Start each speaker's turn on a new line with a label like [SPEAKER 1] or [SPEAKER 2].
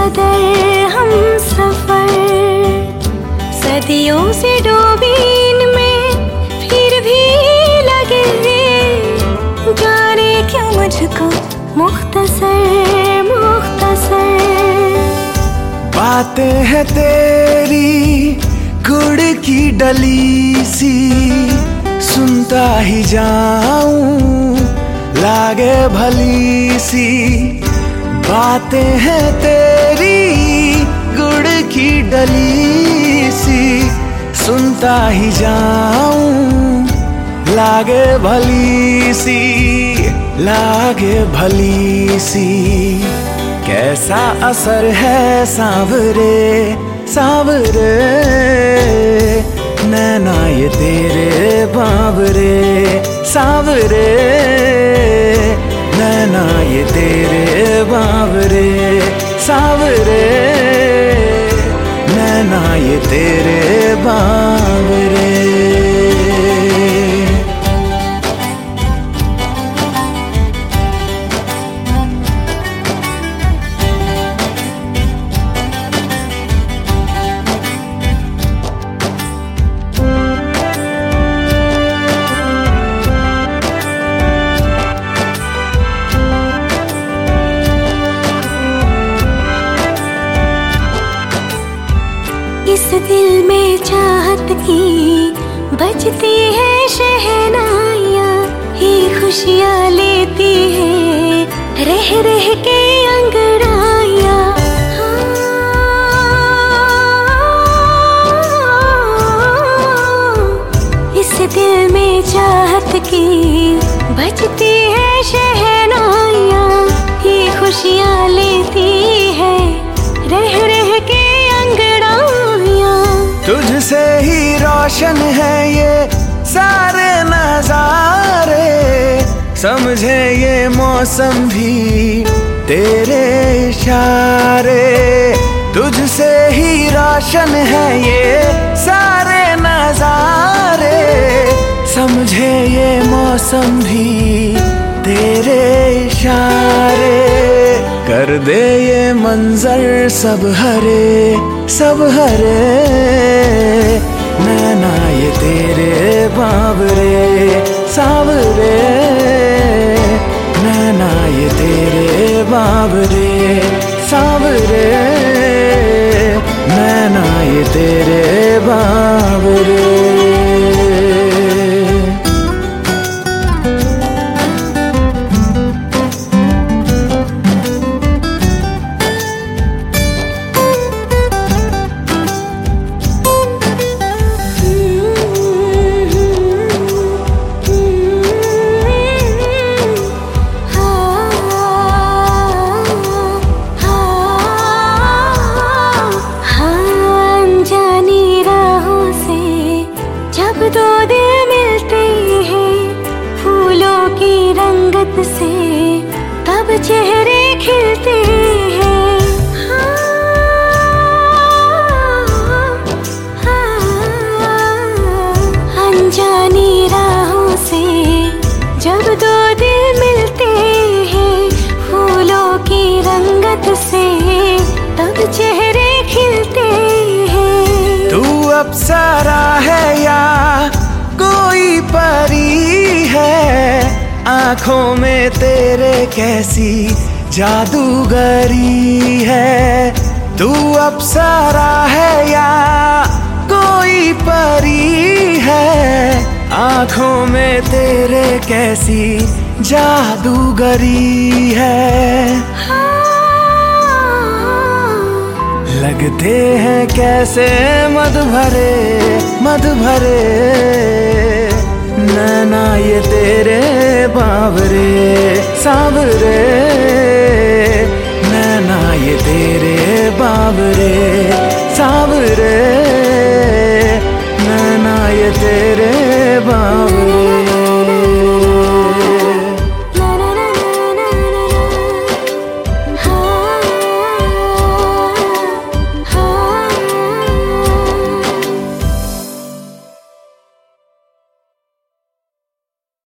[SPEAKER 1] कदर हम सफर, सदियों से डूबी इनमें फिर भी लगे, जाने क्यों मुझको मुख्तसर मुख्तसर।
[SPEAKER 2] बातें हैं तेरी गुड़ की डली सी, सुनता ही जाऊं लागे भली सी। बातें हैं तेरी गुड़ की डली सी, सुनता ही जाऊं लागे भली सी, लागे भली सी। कैसा असर है सांवरे सांवरे, नैना ये तेरे बावरे सांवरे, नैना ये तेरे बावरे सांवरे, नैना ये तेरे बावरे।
[SPEAKER 1] इस दिल में चाहत की बजती है शहनाइयाँ, ही खुशियाँ लेती है रह रह के अंगड़ाइयाँ। इस दिल में चाहत की बजती है शहनाइयाँ, ही खुशियाँ लेती है रह रह के
[SPEAKER 2] तुझसे ही रोशन है ये सारे नजारे, समझे ये मौसम भी तेरे इशारे। तुझसे ही रोशन है ये सारे नजारे, समझे ये मौसम भी तेरे इशारे। कर दे ये मंजर सब हरे सब हरे, नैना ये तेरे बावरे सांवरे, नैना ये तेरे बावरे सांवरे, नैना ये तेरे बावरे।
[SPEAKER 1] दो दिल मिलते हैं फूलों की रंगत से, तब चेहरे खिलते हैं। अनजानी राहों से जब दो दिल मिलते हैं फूलों की रंगत से, तब चेहरे खिलते हैं।
[SPEAKER 2] तू अप्सरा है या कोई परी है, आंखों में तेरे कैसी जादूगरी है। तू अप्सरा है या कोई परी है, आंखों में तेरे कैसी जादूगरी है। लगते हैं कैसे मद भरे, नैना ये तेरे बावरे सांवरे, नैना ये तेरे बावरे